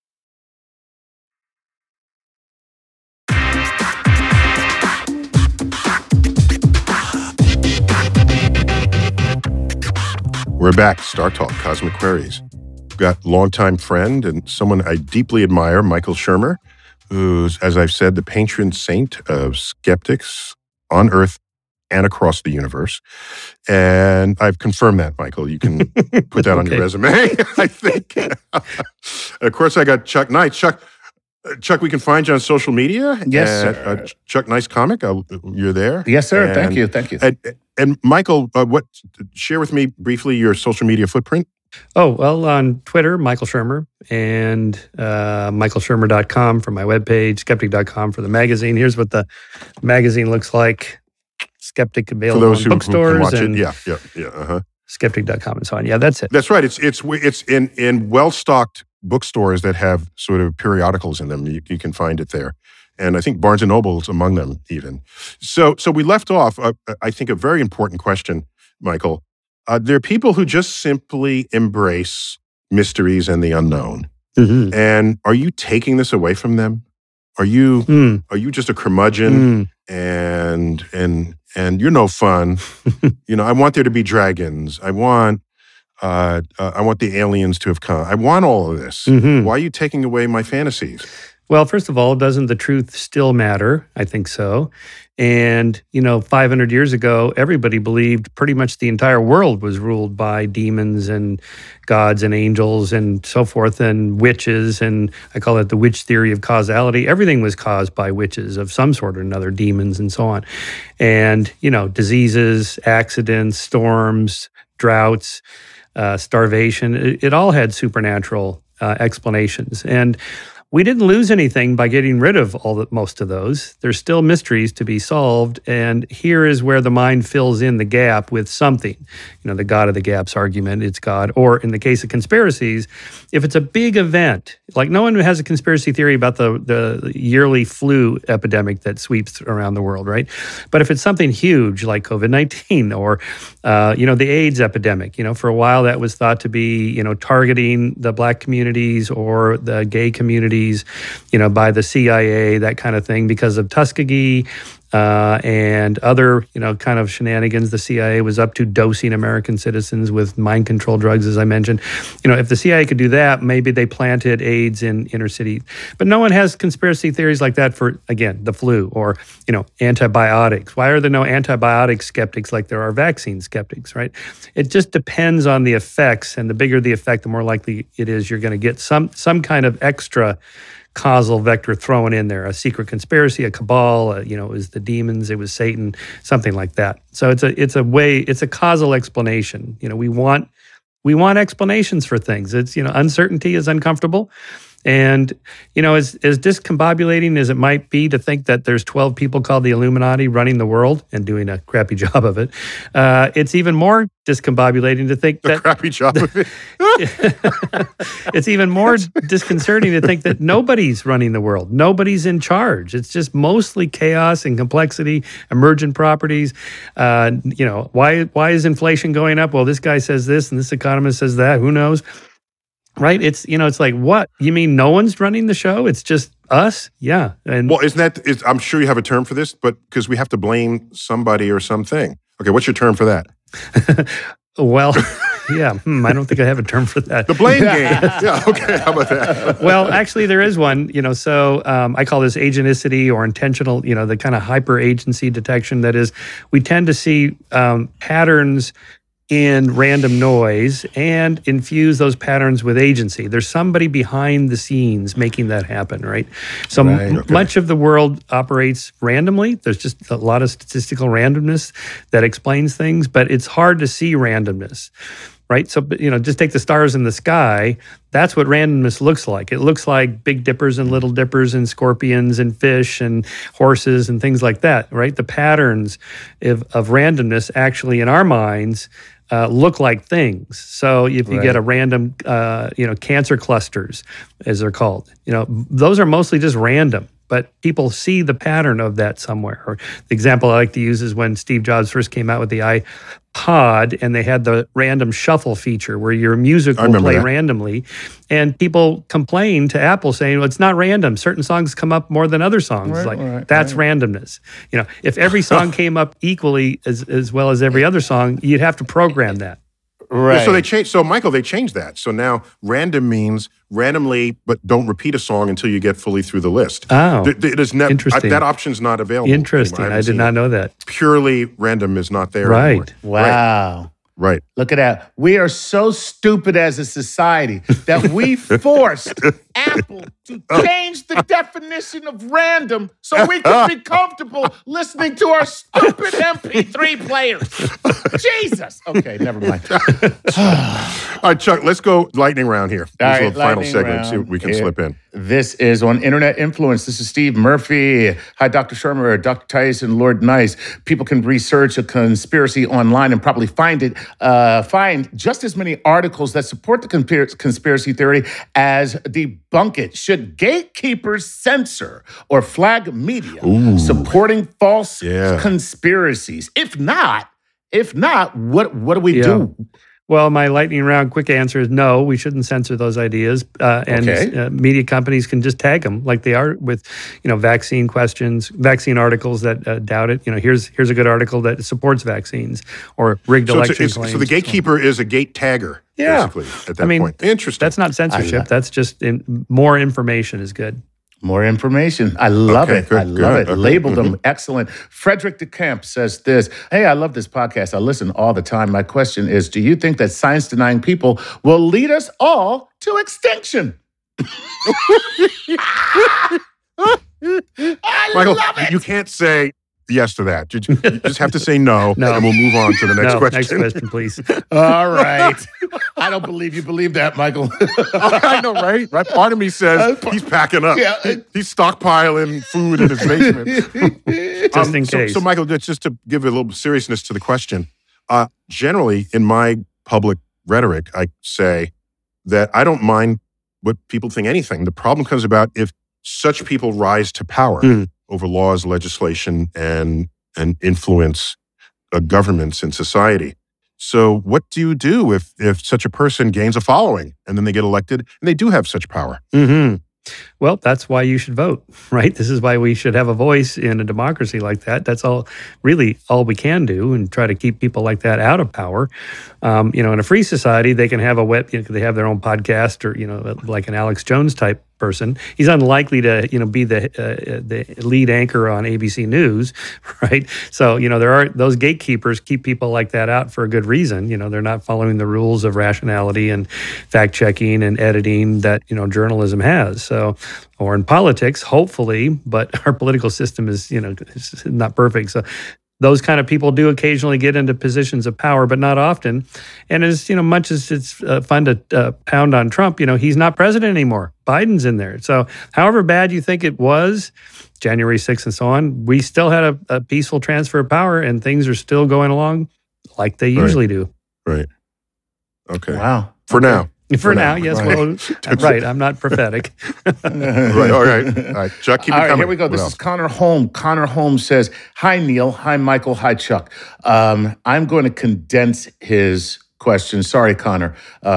We're back. Star Talk, Cosmic Queries. We've got longtime friend and someone I deeply admire, Michael Shermer, who's, as I've said, the patron saint of skeptics on Earth and across the universe. And I've confirmed that, Michael. You can put that on your resume, I think. Of course, I got Chuck Knight. Chuck, we can find you on social media. Yes, sir. Chuck Nice Comic, you're there. Yes, sir. And, Thank you. And Michael, share with me briefly your social media footprint. Oh, well, on Twitter, Michael Shermer, and michaelshermer.com for my webpage, skeptic.com for the magazine. Here's what the magazine looks like. Skeptic available for those in bookstores who can watch and it. skeptic.com and so on. Yeah, that's it. That's right. It's in well-stocked bookstores that have sort of periodicals in them. You can find it there. And I think Barnes & Noble's among them even. So we left off, I think, a very important question, Michael. There are people who just simply embrace mysteries and the unknown. Mm-hmm. And are you taking this away from them? Are you just a curmudgeon and you're no fun? I want there to be dragons. I want the aliens to have come. I want all of this. Mm-hmm. Why are you taking away my fantasies? Well, first of all, doesn't the truth still matter? I think so. And, 500 years ago, everybody believed pretty much the entire world was ruled by demons and gods and angels and so forth and witches. And I call it the witch theory of causality. Everything was caused by witches of some sort or another, demons and so on. And, diseases, accidents, storms, droughts, starvation, it all had supernatural explanations. And We didn't lose anything by getting rid of most of those. There's still mysteries to be solved, and here is where the mind fills in the gap with something. The God of the gaps argument, it's God. Or in the case of conspiracies, if it's a big event, like no one has a conspiracy theory about the yearly flu epidemic that sweeps around the world, right? But if it's something huge like COVID-19 or, the AIDS epidemic, for a while that was thought to be, targeting the Black communities or the gay communities, by the CIA, that kind of thing, because of Tuskegee and other, kind of shenanigans the CIA was up to, dosing American citizens with mind control drugs, as I mentioned. If the CIA could do that, maybe they planted AIDS in inner city. But no one has conspiracy theories like that for, again, the flu or, antibiotics. Why are there no antibiotic skeptics like there are vaccine skeptics, right? It just depends on the effects, and the bigger the effect, the more likely it is you're going to get some kind of extra causal vector thrown in there, a secret conspiracy, a cabal, it was the demons, it was Satan, something like that. So it's a causal explanation. We want explanations for things. It's, uncertainty is uncomfortable. And, as discombobulating as it might be to think that there's 12 people called the Illuminati running the world and doing a crappy job of it, it's even more discombobulating to think that... crappy job of it. It's even more disconcerting to think that nobody's running the world. Nobody's in charge. It's just mostly chaos and complexity, emergent properties. Why is inflation going up? Well, this guy says this and this economist says that. Who knows? Right? It's, it's like, what? You mean no one's running the show? It's just us? Yeah. And well, I'm sure you have a term for this, but because we have to blame somebody or something. Okay, what's your term for that? Well, yeah, I don't think I have a term for that. The blame game. Yeah, okay, how about that? Well, actually, there is one, so I call this agenticity or intentional, the kind of hyper agency detection. That is, we tend to see patterns in random noise and infuse those patterns with agency. There's somebody behind the scenes making that happen, right? So much of the world operates randomly. There's just a lot of statistical randomness that explains things, but it's hard to see randomness, right? So, just take the stars in the sky. That's what randomness looks like. It looks like Big Dippers and Little Dippers and scorpions and fish and horses and things like that, right? The patterns of randomness actually in our minds look like things. So if you get a random, cancer clusters, as they're called, those are mostly just random. But people see the pattern of that somewhere. Or the example I like to use is when Steve Jobs first came out with the iPod, and they had the random shuffle feature where your music will play randomly. And people complained to Apple saying, well, it's not random. Certain songs come up more than other songs. That's randomness. If every song came up equally as well as every other song, you'd have to program that. Right. Yeah, so they changed. So Michael, they changed that. So now random means randomly, but don't repeat a song until you get fully through the list. Oh, it is never, interesting. That option's not available. Interesting. I did not know that. Purely random is not there anymore. Wow. Right. Look at that. We are so stupid as a society that we forced Apple to change the definition of random so we could be comfortable listening to our stupid MP3 players. Jesus. Okay, never mind. All right, Chuck, let's go lightning round here. This is the final segment. Round. See what we can slip in. This is on Internet Influence. This is Steve Murphy. Hi, Dr. Shermer, Dr. Tyson, Lord Nice. People can research a conspiracy online and probably find just as many articles that support the conspiracy theory as debunk it. Should gatekeepers censor or flag media supporting false conspiracies? If not, what do we do? Well, my lightning round quick answer is no, we shouldn't censor those ideas. Media companies can just tag them like they are with, vaccine questions, vaccine articles that doubt it. Here's a good article that supports vaccines or rigged election claims. So the gatekeeper is a gate tagger, basically, at that point. Interesting. That's not censorship. That's just more information is good. More information. I love it. I love it. Labeled them. Excellent. Frederick DeCamp says this. Hey, I love this podcast. I listen all the time. My question is, do you think that science-denying people will lead us all to extinction? Michael, you can't say yes to that. You just have to say no, and we'll move on to the next question. Next question, please. All right. I don't believe you believe that, Michael. I know, right? Part of me says he's packing up. Yeah. He's stockpiling food in his basement. Just in case. So, Michael, just to give a little seriousness to the question, generally in my public rhetoric, I say that I don't mind what people think anything. The problem comes about if such people rise to power over laws, legislation, and influence governments in society. So what do you do if such a person gains a following and then they get elected and they do have such power? Mm-hmm. Well, that's why you should vote, right? This is why we should have a voice in a democracy like that. That's really all we can do, and try to keep people like that out of power. In a free society, they can have they have their own podcast, or like an Alex Jones type person. He's unlikely to be the lead anchor on ABC News, right? So there are those gatekeepers keep people like that out for a good reason. They're not following the rules of rationality and fact checking and editing that journalism has. So, or in politics, hopefully, but our political system is is not perfect. So those kind of people do occasionally get into positions of power, but not often. And as much as it's fun to pound on Trump, he's not president anymore. Biden's in there. So however bad you think it was, January 6th and so on, we still had a peaceful transfer of power, and things are still going along like they usually do. Right. Okay. Wow. For now. For now, yes. Right. Well, right. I'm not prophetic. Right. All right. Chuck, keep it coming. Here we go. What This else? is Connor Holm. Connor Holm says, "Hi, Neil. Hi, Michael. Hi, Chuck." I'm going to condense his question. Sorry, Connor.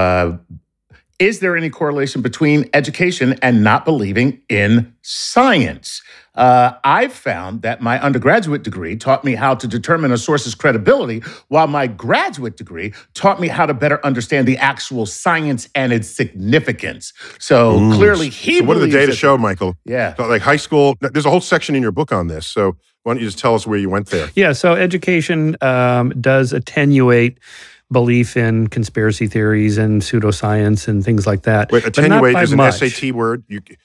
Is there any correlation between education and not believing in science? I've found that my undergraduate degree taught me how to determine a source's credibility, while my graduate degree taught me how to better understand the actual science and its significance. So clearly he So what do the believes data that- show, Michael? Yeah. So like high school, there's a whole section in your book on this. So why don't you just tell us where you went there? Yeah, so education does attenuate belief in conspiracy theories and pseudoscience and things like that. Wait, but not attenuate by is an much. SAT word.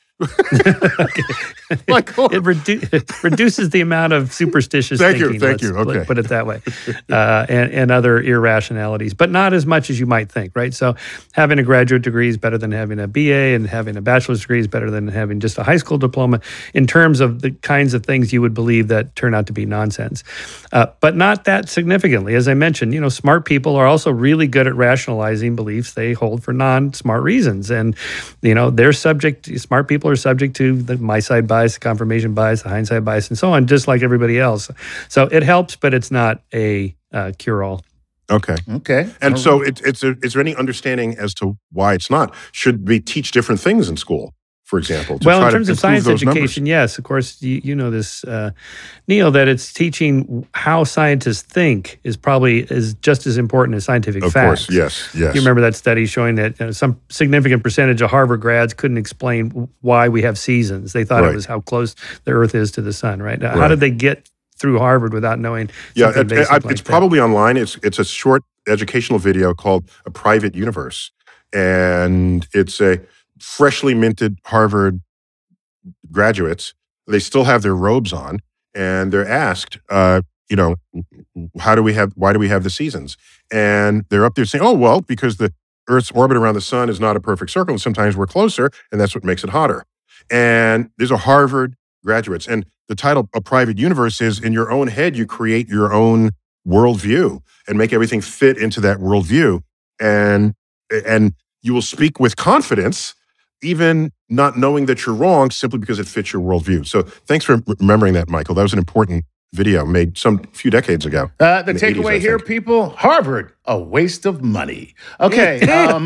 It reduces the amount of superstitious thinking. Thank you. Okay. Let's put it that way. And other irrationalities, but not as much as you might think, right? So having a graduate degree is better than having a BA, and having a bachelor's degree is better than having just a high school diploma in terms of the kinds of things you would believe that turn out to be nonsense. But not that significantly. As I mentioned, smart people are also really good at rationalizing beliefs they hold for non-smart reasons. And, smart people are subject to the my side bias, the confirmation bias, the hindsight bias, and so on, just like everybody else. So it helps, but it's not a cure-all. Okay. Okay. And so is there any understanding as to why it's not? Should we teach different things in school, for example? Well, in terms of science education, yes. Of course, you know this, Neil, that it's teaching how scientists think is just as important as scientific facts. Of course, yes. You remember that study showing that some significant percentage of Harvard grads couldn't explain why we have seasons. They thought it was how close the Earth is to the sun, right? How did they get through Harvard without knowing something basic like it's that? probably online. It's a short educational video called A Private Universe. And it's a freshly minted Harvard graduates. They still have their robes on, and they're asked, why do we have the seasons? And they're up there saying, oh, well, because the Earth's orbit around the sun is not a perfect circle, and sometimes we're closer, and that's what makes it hotter. And these are Harvard graduates. And the title, A Private Universe, is in your own head, you create your own worldview and make everything fit into that worldview. And you will speak with confidence, even not knowing that you're wrong, simply because it fits your worldview. So thanks for remembering that, Michael. That was an important video made some few decades ago. The takeaway here, people, Harvard, a waste of money. Okay.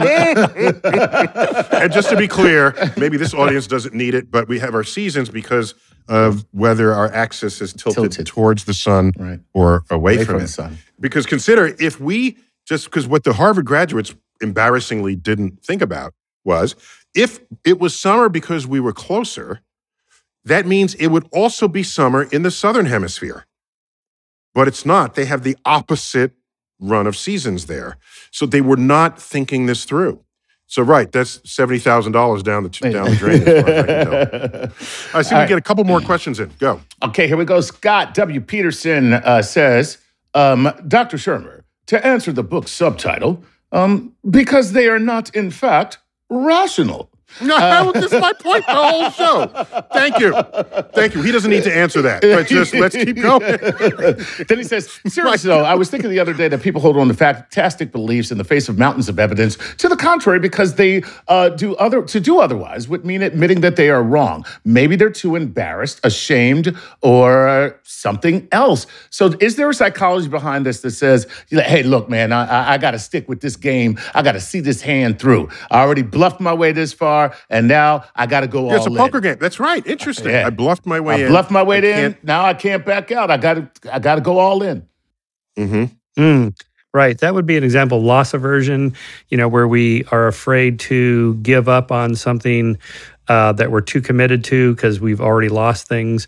And just to be clear, maybe this audience doesn't need it, but we have our seasons because of whether our axis is tilted. Towards the sun or away from the it. sun. Because consider, because what the Harvard graduates embarrassingly didn't think about was, if it was summer because we were closer, that means it would also be summer in the southern hemisphere. But it's not. They have the opposite run of seasons there. So they were not thinking this through. So, right, that's $70,000 down the drain. As far as I can tell. I see we get a couple more questions in. Go. Okay, here we go. Scott W. Peterson says, Dr. Shermer, to answer the book's subtitle, because they are not, in fact, rational. No, this is my point the whole show. Thank you. He doesn't need to answer that. But just let's keep going. Then he says, seriously though, I was thinking the other day that people hold on to fantastic beliefs in the face of mountains of evidence to the contrary because they do otherwise would mean admitting that they are wrong. Maybe they're too embarrassed, ashamed, or something else. So is there a psychology behind this that says, hey, look, man, I got to stick with this game. I got to see this hand through. I already bluffed my way this far. And now I got to go all in. It's a poker game. That's right. Interesting. Yeah. I bluffed my way in. I bluffed my way in. Now I can't back out. I got to go all in. Mm-hmm. Right. That would be an example of loss aversion, where we are afraid to give up on something that we're too committed to because we've already lost things.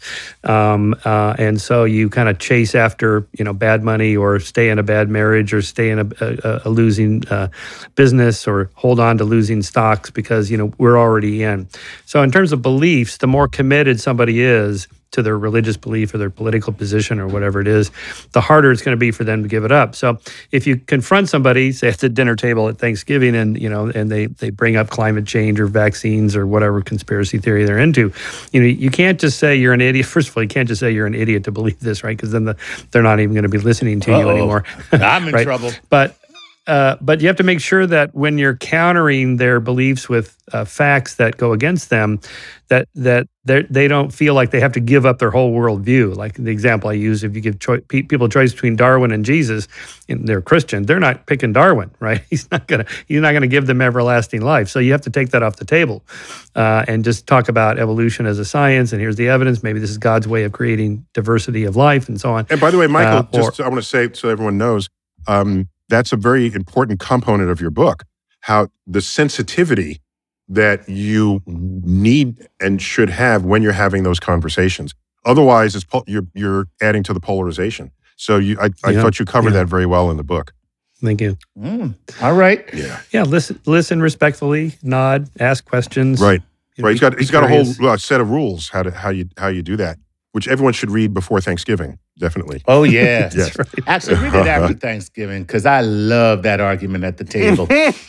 And so you kind of chase after, bad money or stay in a bad marriage or stay in a losing business or hold on to losing stocks because, we're already in. So in terms of beliefs, the more committed somebody is to their religious belief or their political position or whatever it is, the harder it's going to be for them to give it up. So if you confront somebody, say at the dinner table at Thanksgiving and, and they bring up climate change or vaccines or whatever conspiracy theory they're into, you can't just say you're an idiot. First of all, you can't just say you're an idiot to believe this, right? Because then they're not even going to be listening to you anymore. I'm in trouble. But you have to make sure that when you're countering their beliefs with facts that go against them, that they don't feel like they have to give up their whole worldview. Like the example I use, if you give people a choice between Darwin and Jesus, and they're Christian, they're not picking Darwin, right? He's not gonna give them everlasting life. So you have to take that off the table and just talk about evolution as a science. And here's the evidence. Maybe this is God's way of creating diversity of life and so on. And by the way, Michael, I want to say so everyone knows. That's a very important component of your book, how the sensitivity that you need and should have when you're having those conversations. Otherwise, you're adding to the polarization. So I thought you covered that very well in the book. Thank you. All right. Yeah. Listen respectfully, nod, ask questions. Right. Right. He's got a whole set of rules how you do that, which everyone should read before Thanksgiving. Definitely. Oh, yeah. Yes. Right. Actually, read it after Thanksgiving because I love that argument at the table.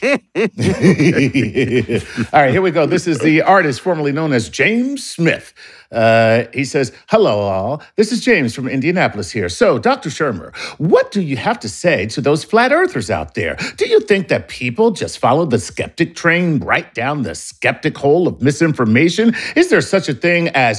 All right, here we go. This is the artist formerly known as James Smith. He says, hello, all. This is James from Indianapolis here. So, Dr. Shermer, what do you have to say to those flat earthers out there? Do you think that people just follow the skeptic train right down the skeptic hole of misinformation? Is there such a thing as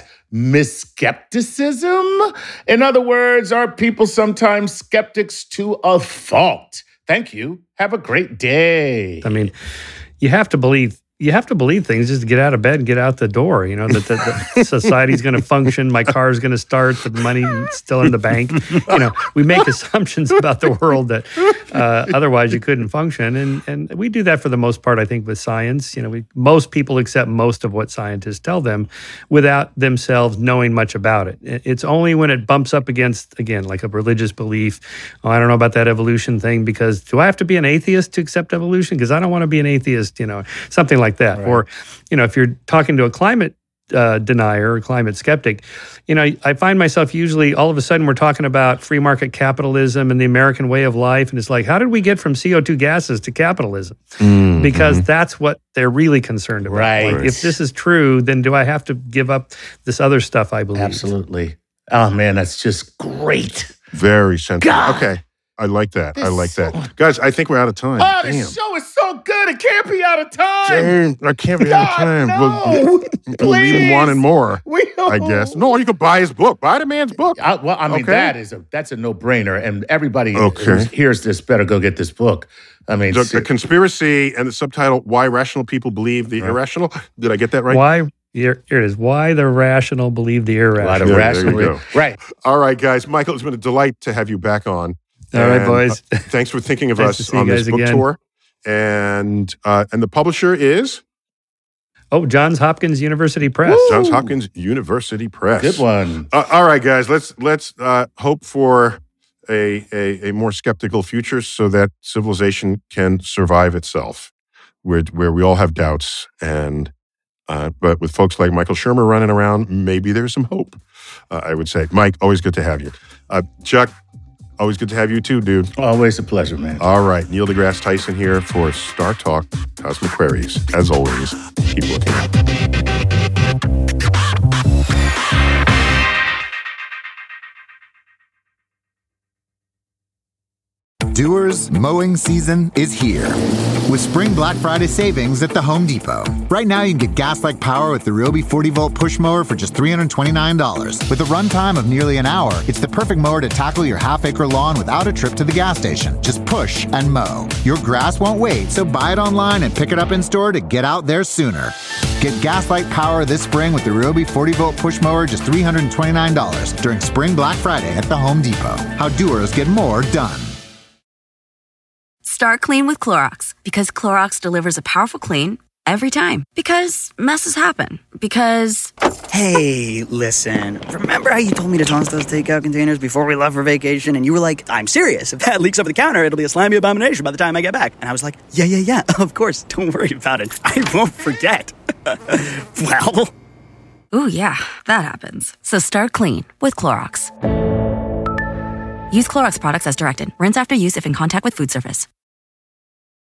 misskepticism? In other words, are people sometimes skeptics to a fault? Thank you. Have a great day. I mean, you have to believe things just to get out of bed and get out the door. That society's going to function, my car's going to start, the money's still in the bank. We make assumptions about the world that otherwise you couldn't function. And we do that for the most part, I think, with science. Most people accept most of what scientists tell them without themselves knowing much about it. It's only when it bumps up against, again, like a religious belief. Oh, I don't know about that evolution thing because do I have to be an atheist to accept evolution? Because I don't want to be an atheist, something like that. Right. Or, if you're talking to a climate denier or climate skeptic, I find myself usually all of a sudden we're talking about free market capitalism and the American way of life. And it's like, how did we get from CO2 gases to capitalism? Mm-hmm. Because that's what they're really concerned about. Right. Like, if this is true, then do I have to give up this other stuff I believe? Absolutely. Oh, man, that's just great. Very sensitive. Okay. I like that. Guys, I think we're out of time. Oh, this show is so good. It can't be out of time. Damn, I can't be out of time. No. We'll leave him wanting more, I guess. No, you could buy his book. Buy the man's book. That's a no-brainer. And everybody who hears this better go get this book. I mean, the conspiracy and the subtitle, Why Rational People Believe the Irrational. Did I get that right? Why? Here it is. Why the rational believe the irrational. There you go. Right. All right, guys. Michael, it's been a delight to have you back on. All right, boys. Thanks for thinking of us on this book tour. And the publisher is? Johns Hopkins University Press. Woo! Johns Hopkins University Press. Good one. All right, guys. Let's hope for a more skeptical future so that civilization can survive itself. where we all have doubts, and but with folks like Michael Shermer running around, maybe there's some hope. I would say, Mike, always good to have you. Chuck, always good to have you too, dude. Always a pleasure, man. All right, Neil deGrasse Tyson here for Star Talk Cosmic Queries. As always, keep looking up. Doers, mowing season is here with Spring Black Friday savings at the Home Depot. Right now, you can get gas-like power with the Ryobi 40-volt push mower for just $329. With a runtime of nearly an hour, it's the perfect mower to tackle your half-acre lawn without a trip to the gas station. Just push and mow. Your grass won't wait, so buy it online and pick it up in-store to get out there sooner. Get gas-like power this spring with the Ryobi 40-volt push mower just $329 during Spring Black Friday at the Home Depot. How doers get more done. Start clean with Clorox, because Clorox delivers a powerful clean every time. Because messes happen. Because... Hey, listen. Remember how you told me to toss those takeout containers before we left for vacation? And you were like, I'm serious. If that leaks over the counter, it'll be a slimy abomination by the time I get back. And I was like, yeah, of course. Don't worry about it. I won't forget. Well... Ooh, yeah, that happens. So start clean with Clorox. Use Clorox products as directed. Rinse after use if in contact with food surface.